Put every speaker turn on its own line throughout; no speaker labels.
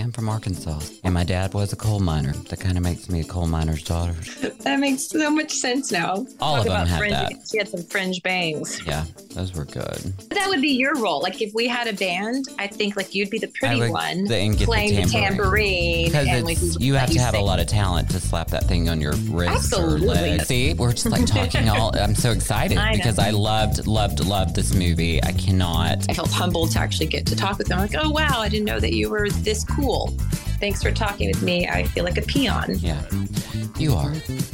am from Arkansas, and my dad was a coal miner. That kind of makes me a coal miner's daughter.
That makes so much sense now.
All of them have that.
She had some fringe bangs.
Yeah, those were good.
That would be your role. Like if we had a band, I think like you'd be the pretty one
playing
the tambourine.
Because you have to have a lot of talent to slap that thing on your wrist or leg. See, we're just like talking I'm so excited because I loved this movie. I cannot.
I felt humbled to actually get to talk with them. I'm like, oh wow, I didn't know that you were this cool. Thanks for talking with me. I feel like a peon.
Yeah, you are.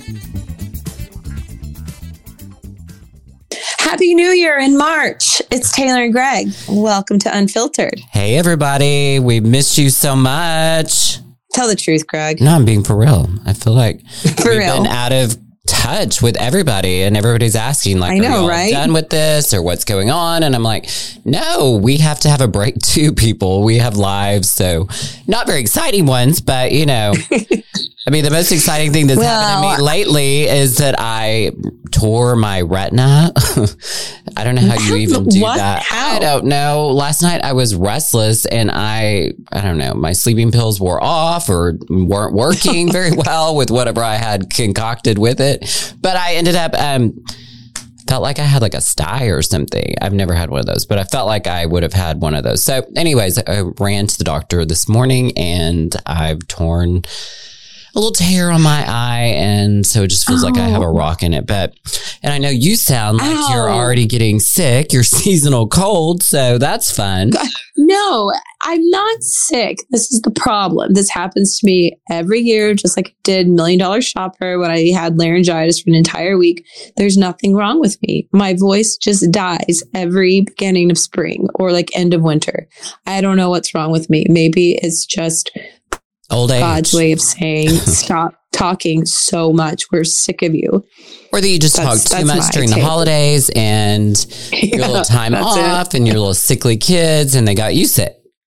Happy New Year in March. It's Taylor and Greg. Welcome to Unfiltered.
Hey, everybody. We missed you so much.
Tell the truth, Greg.
No, I'm being for real. I feel like we've been out of touch with everybody, and everybody's asking, like, are you all done with this or what's going on? And I'm like, no, we have to have a break too, people. We have lives, so not very exciting ones, but you know. I mean, the most exciting thing that's happened to me lately is that I tore my retina. I don't know how you even do that. How? I don't know. Last night I was restless and I don't know, my sleeping pills wore off or weren't working very well with whatever I had concocted with it. But I ended up, felt like I had like a sty or something. I've never had one of those, but I felt like I would have had one of those. So anyways, I ran to the doctor this morning and I've torn a little tear on my eye, and so it just feels like I have a rock in it. And I know you sound like you're already getting sick, your seasonal cold, so that's fun.
No, I'm not sick. This is the problem. This happens to me every year, just like it did $1 Million Shopper when I had laryngitis for an entire week. There's nothing wrong with me. My voice just dies every beginning of spring or like end of winter. I don't know what's wrong with me. Maybe it's just
old age.
God's way of saying, stop talking so much. We're sick of you.
Or that you just talk too much during the holidays and your little time off and your little sickly kids and they got you sick.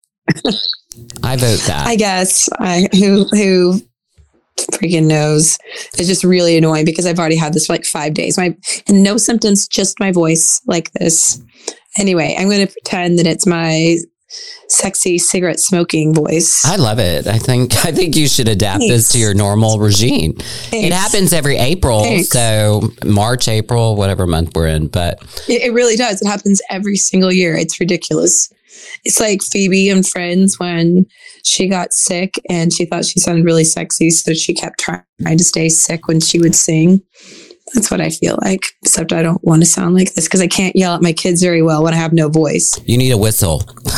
I vote that.
I guess. Who freaking knows? It's just really annoying because I've already had this for like 5 days. And no symptoms, just my voice like this. Anyway, I'm going to pretend that it's my sexy cigarette smoking voice.
I love it. I think you should adapt this to your normal regime. It happens every April. So March, April, whatever month we're in, but
it really does. It happens every single year. It's ridiculous. It's like Phoebe and Friends when she got sick and she thought she sounded really sexy. So she kept trying to stay sick when she would sing. That's what I feel like, except I don't want to sound like this because I can't yell at my kids very well when I have no voice.
You need a whistle.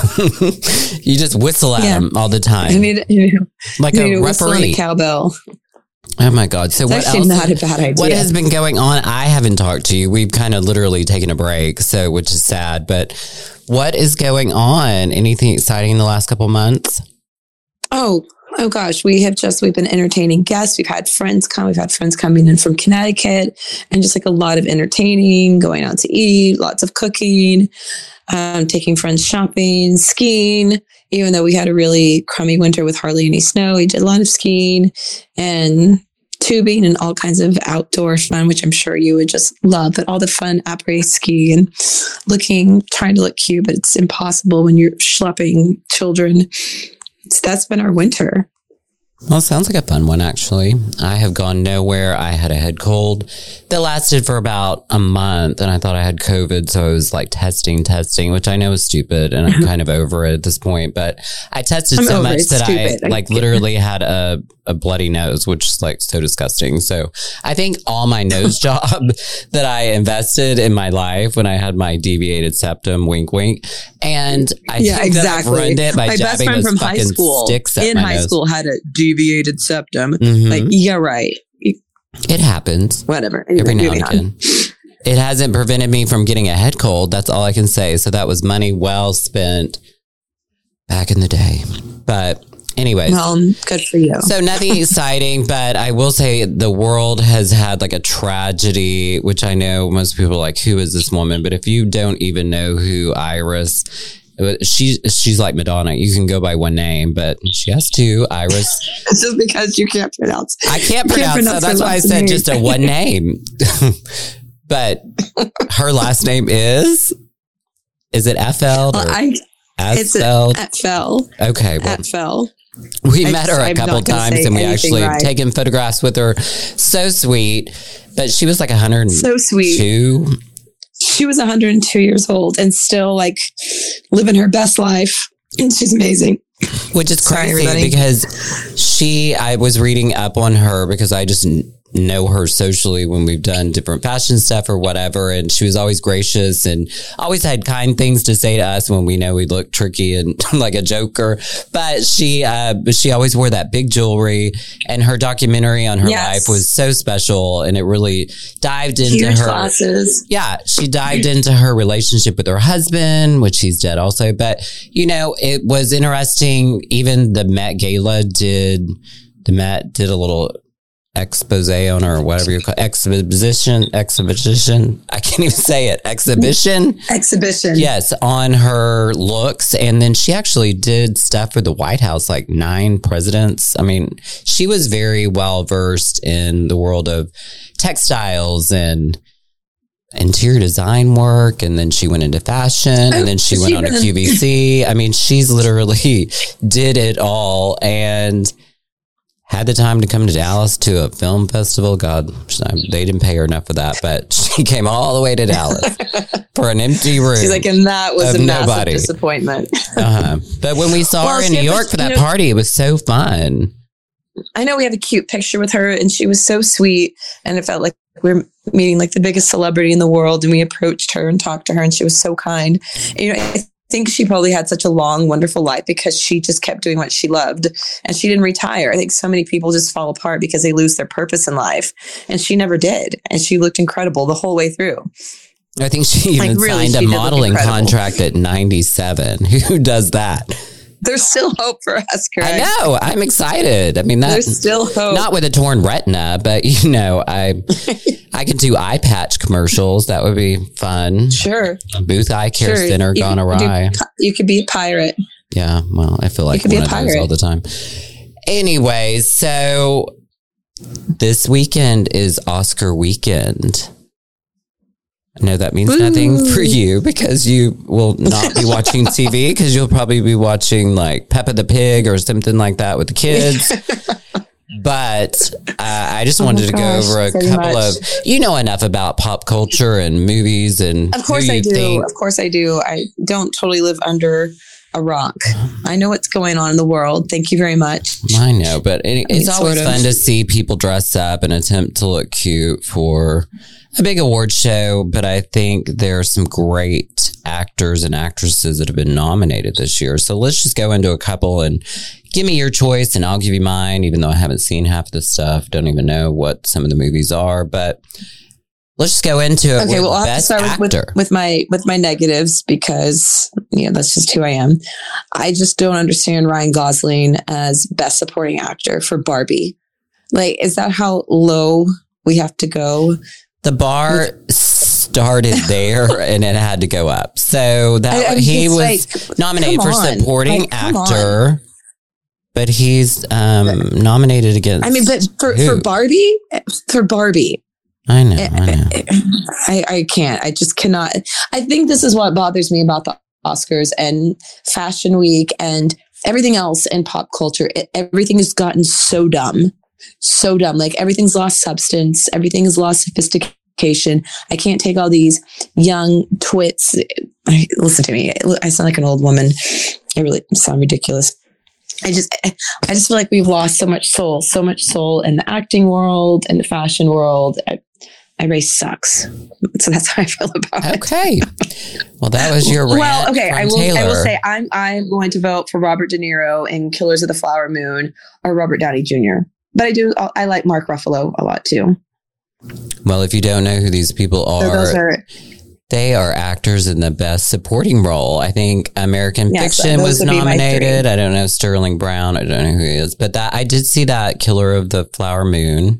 You just whistle at them all the time. Like a referee.
Cowbell.
Oh my God. So
what else? Not a bad idea.
What has been going on? I haven't talked to you. We've kind of literally taken a break, which is sad. But what is going on? Anything exciting in the last couple months?
Oh gosh, we've been entertaining guests. We've had friends come. We've had friends coming in from Connecticut and just like a lot of entertaining, going out to eat, lots of cooking, taking friends shopping, skiing. Even though we had a really crummy winter with hardly any snow, we did a lot of skiing and tubing and all kinds of outdoor fun, which I'm sure you would just love. But all the fun après ski and trying to look cute, but it's impossible when you're schlepping children. That's been our winter.
Well, it sounds like a fun one, actually. I have gone nowhere. I had a head cold that lasted for about a month, and I thought I had COVID, so I was like testing, which I know is stupid, and I'm kind of over it at this point, but I tested so much that I literally had a bloody nose, which is like so disgusting. So I think all my nose job that I invested in my life when I had my deviated septum, wink, wink, and I think that I've ruined it by jabbing those fucking sticks at my nose.
In high school had a deviated septum. Mm-hmm. Like, yeah, right.
It happens.
Whatever.
Every now and again. It hasn't prevented me from getting a head cold. That's all I can say. So that was money well spent back in the day. But anyways.
Well, good for you.
So nothing exciting, but I will say the world has had like a tragedy, which I know most people are like, who is this woman? But if you don't even know who Iris, she's like Madonna. You can go by one name, but she has two. Iris.
It's just because you can't pronounce.
I can't pronounce. So that's why I said just a one name. But her last name is it FL?
Well, At Fell.
Okay.
Well, at Fell.
We met her a couple times and we actually have taken photographs with her. So sweet. But she was like 102.
So sweet. She was 102 years old and still like living her best life. And she's amazing.
Which is crazy because I was reading up on her because I just know her socially when we've done different fashion stuff or whatever. And she was always gracious and always had kind things to say to us when we know we look tricky and like a joker. But she always wore that big jewelry, and her documentary on her life was so special. And it really dived into her classes. Yeah. She dived into her relationship with her husband, which he's dead also. But, it was interesting. Even the Met Gala did a little expose on her, or whatever you call it. exhibition. I can't even say it. Exhibition. Yes. On her looks. And then she actually did stuff for the White House, like 9 presidents. I mean, she was very well versed in the world of textiles and interior design work. And then she went into fashion, and then she went on to QVC. I mean, she's literally did it all. And had the time to come to Dallas to a film festival. God, they didn't pay her enough for that, but she came all the way to Dallas for an empty room.
She's like, and that was a massive disappointment.
But when we saw her in New York for that party, it was so fun.
I know we have a cute picture with her, and she was so sweet, and it felt like we were meeting like the biggest celebrity in the world, and we approached her and talked to her, and she was so kind. And, I think she probably had such a long, wonderful life because she just kept doing what she loved, and she didn't retire. I think so many people just fall apart because they lose their purpose in life, and she never did. And she looked incredible the whole way through.
I think she even signed a modeling contract at 97. Who does that?
There's still hope for us, Craig.
I know. I'm excited. I mean,
there's still hope.
Not with a torn retina, but I can do eye patch commercials. That would be fun.
Sure.
Booth Eye Care Center gone awry.
You could be a pirate.
Yeah. Well, I feel like one of those all the time. Anyway, so this weekend is Oscar weekend. I know that means nothing for you because you will not be watching TV because you'll probably be watching like Peppa the Pig or something like that with the kids. But I just wanted to go over a couple of, enough about pop culture and movies and
Of course I do. Of course I do. I don't totally live under a rock. I know what's going on in the world. Thank you very much.
I know, but it's always fun to see people dress up and attempt to look cute for a big award show. But I think there are some great actors and actresses that have been nominated this year. So let's just go into a couple and give me your choice and I'll give you mine, even though I haven't seen half of the stuff. Don't even know what some of the movies are, but let's just go into it.
Okay, well, I'll have to start with my negatives because that's just who I am. I just don't understand Ryan Gosling as Best Supporting Actor for Barbie. Like, is that how low we have to go?
The bar started there and it had to go up. So that he was nominated for supporting actor, but he's nominated against.
I mean, but for Barbie.
I know.
I can't. I just cannot. I think this is what bothers me about the Oscars and Fashion Week and everything else in pop culture. Everything has gotten so dumb. So dumb. Like everything's lost substance. Everything has lost sophistication. I can't take all these young twits. Listen to me. I sound like an old woman. I really sound ridiculous. I just feel like we've lost so much soul in the acting world and the fashion world. My race sucks. So that's how I feel about it.
Okay. Well, that was your rant.
Well, okay. I will say I'm going to vote for Robert De Niro in Killers of the Flower Moon or Robert Downey Jr. But I like Mark Ruffalo a lot too.
Well, if you don't know who these people are, they are actors in the Best Supporting Role. I think American Fiction was nominated. I don't know Sterling Brown. I don't know who he is, but I did see that Killer of the Flower Moon.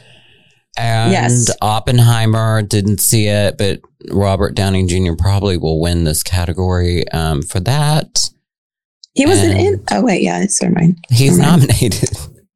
And Oppenheimer, didn't see it, but Robert Downey Jr. probably will win this category for that.
He wasn't in. Oh wait, yeah, it's never mind.
He's nominated.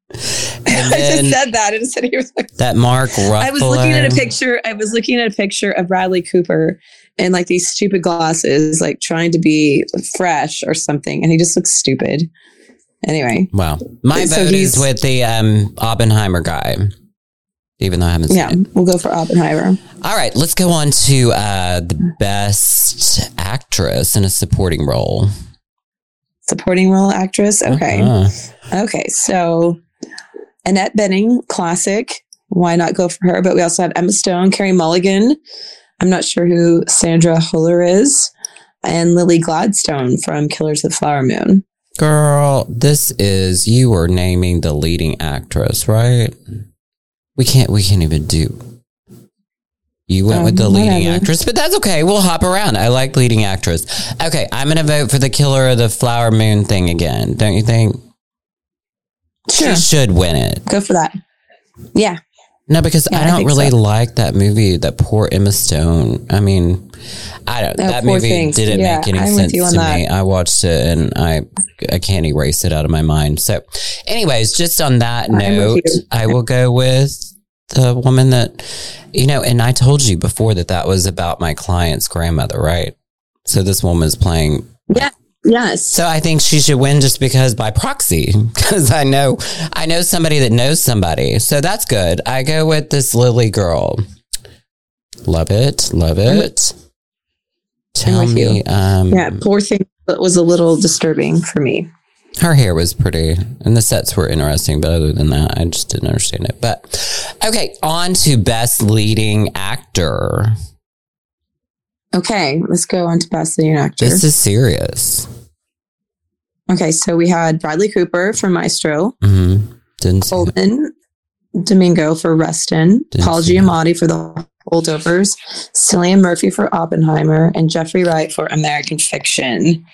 I just said that. I just said he was like
that Mark Ruffalo.
I was looking at a picture of Bradley Cooper and like these stupid glasses, like trying to be fresh or something. And he just looks stupid. Anyway.
Wow. My vote is with the Oppenheimer guy. Even though I haven't seen it.
We'll go for Oppenheimer.
All right. Let's go on to the best actress in a supporting role.
Supporting role actress? Okay. Okay. So Annette Bening, classic. Why not go for her? But we also have Emma Stone, Carey Mulligan. I'm not sure who Sandra Huller is. And Lily Gladstone from Killers of the Flower Moon.
Girl, you were naming the leading actress, right? We can't even do. You went with the leading actress, but that's okay. We'll hop around. I like leading actress. Okay, I'm going to vote for the Killer of the Flower Moon thing again. Don't you think?
Sure.
She should win it.
Go for that. Yeah.
No, because I don't really like that movie, that poor Emma Stone. I mean, that movie didn't make any sense to me. I watched it and I can't erase it out of my mind. So anyways, just on that note, I will go with the woman that, and I told you before that was about my client's grandmother, right? So this woman's playing.
Yeah. Yes.
So I think she should win just because by proxy, because I know somebody that knows somebody. So that's good. I go with this Lily girl. Love it. Love it. Tell me.
Poor thing was a little disturbing for me.
Her hair was pretty and the sets were interesting, but other than that, I just didn't understand it. But okay, on to best leading actor.
Okay, let's go on to best leading actor.
This is serious.
Okay, so we had Bradley Cooper for Maestro.
Mm-hmm.
Colman Domingo for Reston. Paul Giamatti for The Holdovers. Cillian Murphy for Oppenheimer. And Jeffrey Wright for American Fiction.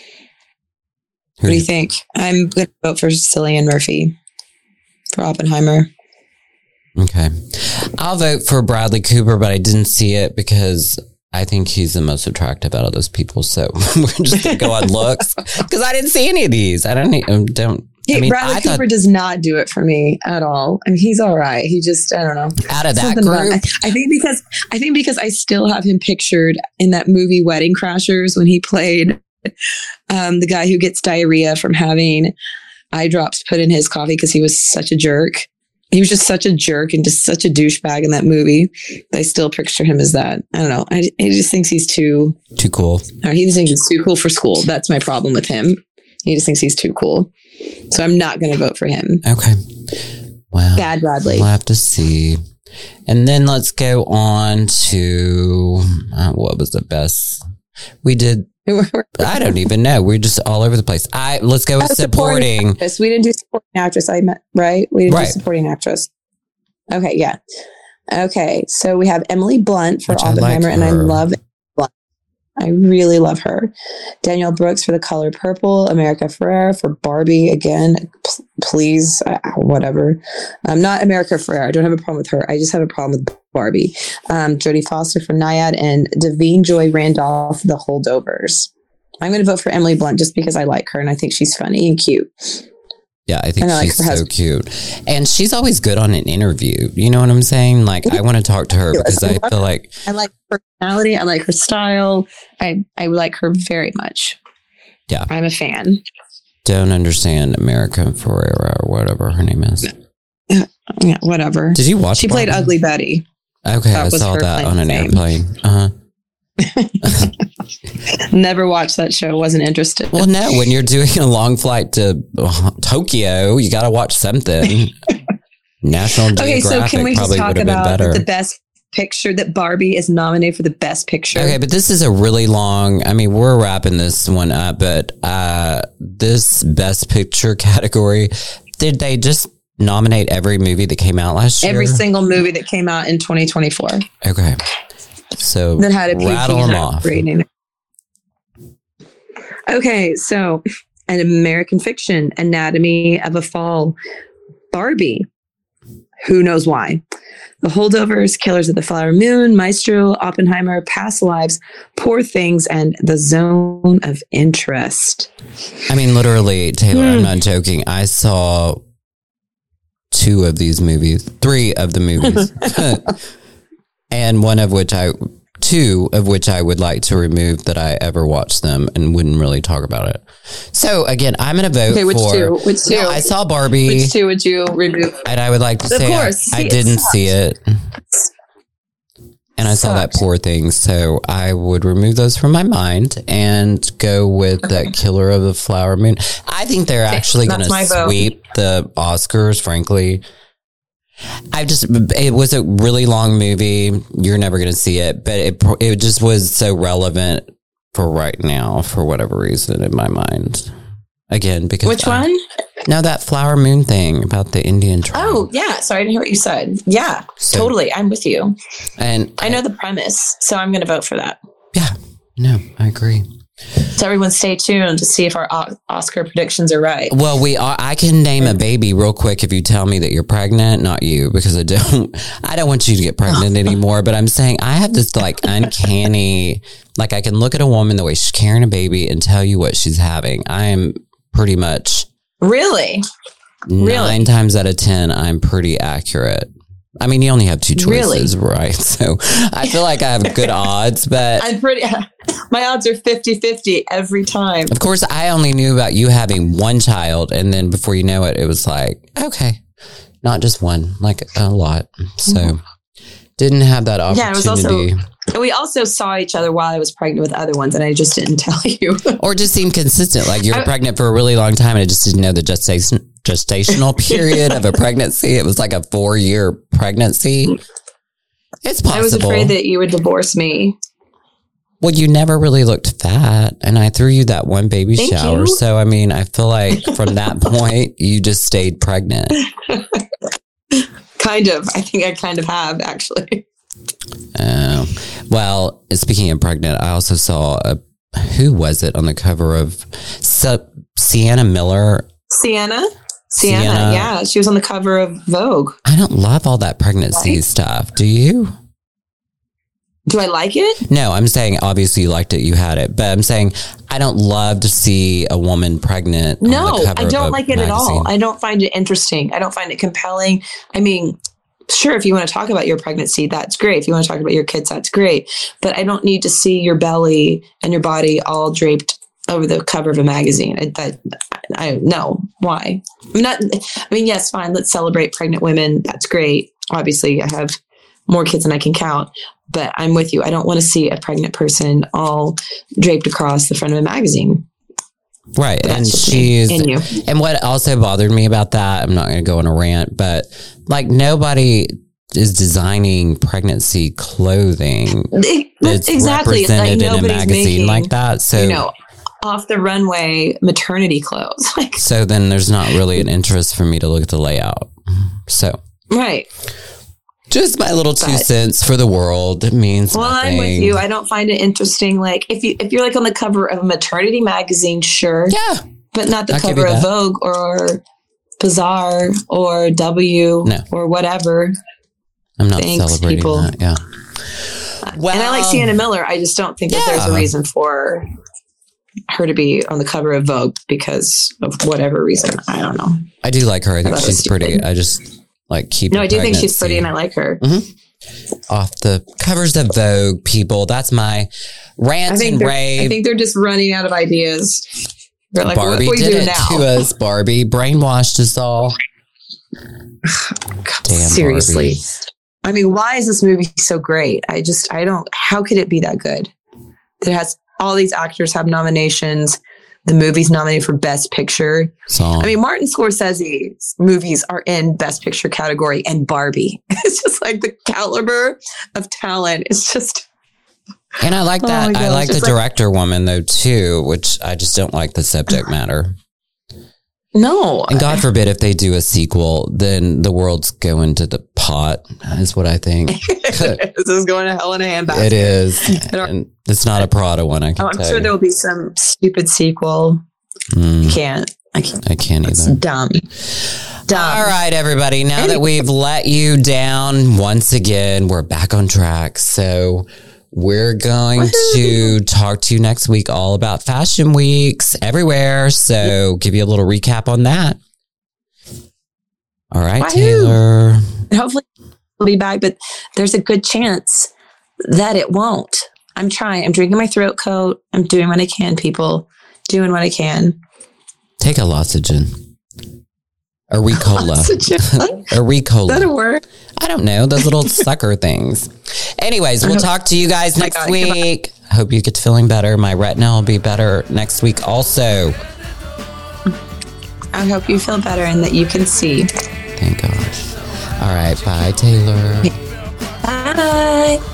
What do you think? I'm going to vote for Cillian Murphy for Oppenheimer.
Okay. I'll vote for Bradley Cooper, but I didn't see it because I think he's the most attractive out of those people. So we're just going to go on looks because I didn't see any of these. Bradley
Cooper does not do it for me at all. I mean, he's all right. He just, I don't know.
Out of that group.
I think because I still have him pictured in that movie Wedding Crashers when he played the guy who gets diarrhea from having eye drops put in his coffee because he was such a jerk. He was just such a jerk and just such a douchebag in that movie. I still picture him as that. I don't know. He just thinks he's too
cool.
He just thinks he's too cool for school. That's my problem with him. He just thinks he's too cool. So I'm not going to vote for him.
Okay. Well,
bad Bradley.
We'll have to see. And then let's go on to what was the best? We did. I don't even know. We're just all over the place. Let's go with supporting.
Actress. We didn't do supporting actress. Right? We didn't do supporting actress. Okay, yeah. Okay, so we have Emily Blunt for Oppenheimer, and I love Blunt. I really love her. Danielle Brooks for The Color Purple. America Ferrera for Barbie. Again, please, whatever. Not America Ferrera. I don't have a problem with her. I just have a problem with Barbie. Jodie Foster for Nyad and Davine Joy Randolph, The Holdovers. I'm going to vote for Emily Blunt just because I like her and I think she's funny and cute.
Yeah, I think she's so cute. And she's always good on an interview. You know what I'm saying? Like, I want to talk to her because I feel like...
I like her personality. I like her style. I like her very much.
Yeah.
I'm a fan.
Don't understand America Ferrera or whatever her name is.
Yeah, whatever.
Did you watch
She played Ugly Betty.
Okay, I saw that on an airplane.
Never watched that show. Wasn't interested.
Well, no, when you're doing a long flight to Tokyo, you got to watch something. National Geographic. Okay, so can we just talk about
the best picture that Barbie is nominated for the best picture?
Okay, but this is a really long, we're wrapping this one up, but this best picture category, did they just nominate every movie that came out last year?
Every single movie that came out in 2024.
Okay. So
that had a
rattle them off.
Rating. Okay, so an American Fiction, Anatomy of a Fall, Barbie. Who knows why? The Holdovers, Killers of the Flower Moon, Maestro, Oppenheimer, Past Lives, Poor Things, and The Zone of Interest.
Literally, Taylor, I'm not joking. I saw 3 of the movies, and one of which I two of which I would like to remove that I ever watched them and wouldn't really talk about it. So again, I'm going to vote
which
for...
two? Which two?
No, I saw Barbie.
Which two would you remove?
And I would like to say I didn't see it. And I saw that Poor Thing. So I would remove those from my mind and go with that Killer of the Flower Moon. I think they're actually going to sweep the Oscars, frankly. It was a really long movie. You're never going to see it, but it just was so relevant for right now, for whatever reason, in my mind. Again, because
which one?
No, that Flower Moon thing about the Indian tribe.
Oh, yeah. Sorry, I didn't hear what you said. Yeah, totally. I'm with you. And I know the premise, so I'm going to vote for that.
Yeah, no, I agree.
So everyone stay tuned to see if our Oscar predictions are right.
Well, I can name a baby real quick if you tell me that you're pregnant, not you, because I don't want you to get pregnant anymore. But I'm saying I have this like uncanny, like I can look at a woman the way she's carrying a baby and tell you what she's having. I am pretty much
really
9 times out of 10, I'm pretty accurate. I mean, you only have 2 choices, right? So I feel like I have good odds, but
my odds are 50-50 every time.
Of course, I only knew about you having 1 child. And then before you know it, it was like, okay, not just 1, like a lot. So didn't have that opportunity.
Yeah, it was we also saw each other while I was pregnant with other ones, and I just didn't tell you.
Or just seemed consistent. Like you were pregnant for a really long time, and I just didn't know the gestational period of a pregnancy. It was like a 4-year pregnancy. It's possible.
I was afraid that you would divorce me.
Well, you never really looked fat, and I threw you that one baby shower. So, I mean, I feel like from that point, you just stayed pregnant.
Kind of. I think I kind of have, actually.
Well, speaking of pregnant, I also saw who was it on the cover of Sienna Miller?
Sienna, yeah. She was on the cover of Vogue.
I don't love all that pregnancy stuff. Do you?
Do I like it?
No, I'm saying obviously you liked it, you had it, but I'm saying I don't love to see a woman pregnant.
No, I don't like it at all. I don't find it interesting. I don't find it compelling. I mean, sure, if you want to talk about your pregnancy, that's great. If you want to talk about your kids, that's great. But I don't need to see your belly and your body all draped over the cover of a magazine. No, why? Yes, fine. Let's celebrate pregnant women. That's great. Obviously, I have more kids than I can count. But I'm with you. I don't want to see a pregnant person all draped across the front of a magazine.
Right. And and what also bothered me about that, I'm not going to go on a rant, but like nobody is designing pregnancy clothing. It's
exactly
represented in a magazine like that. So,
off the runway maternity clothes.
So then there's not really an interest for me to look at the layout. So.
Right.
Just my little 2 cents for the world. It means nothing.
I'm with you. I don't find it interesting. Like if you're like on the cover of a maternity magazine, sure.
Yeah.
But not the cover of Vogue or Bazaar or W or whatever.
I'm not celebrating that. Yeah.
Well, and I like Sienna Miller. I just don't think that there's a reason for her to be on the cover of Vogue because of whatever reason. I don't know.
I do like her. I think she's pretty. I just keep.
No, I do think she's pretty, and I like her.
Mm-hmm. Off the covers of Vogue, people. That's my rant and rave.
I think they're just running out of ideas. They're like,
Barbie
what
did it
now?
to us. Barbie brainwashed us all.
God, damn, seriously. Barbie. I mean, why is this movie so great? I don't. How could it be that good? It has all these actors have nominations. The movie's nominated for Best Picture.
Song.
I mean, Martin Scorsese's movies are in Best Picture category and Barbie. It's just like the caliber of talent. It's just.
And I like that. I like the director woman though too, which I just don't like the subject matter.
No.
And God forbid if they do a sequel, then the world's going to the pot, is what I think.
This is going to hell in a handbasket.
It is. And it's not a Prada one, I can tell
I'm sure there will be some stupid sequel. I can't
either.
It's dumb.
All right, everybody. Now that we've let you down once again, we're back on track. So we're going to talk to you next week all about fashion weeks everywhere. So give you a little recap on that. All right, Taylor.
And hopefully we'll be back, but there's a good chance that it won't. I'm trying. I'm drinking my throat coat. I'm doing what I can, people. Doing what I can.
Take a Loxygen. Or Ricola. Or Ricola.
Is that a word?
I don't know. Those little sucker things. Anyways, we'll talk to you guys next week. I hope you get to feeling better. My retina will be better next week also.
I hope you feel better and that you can see.
Thank gosh. All right. Bye, Taylor.
Bye.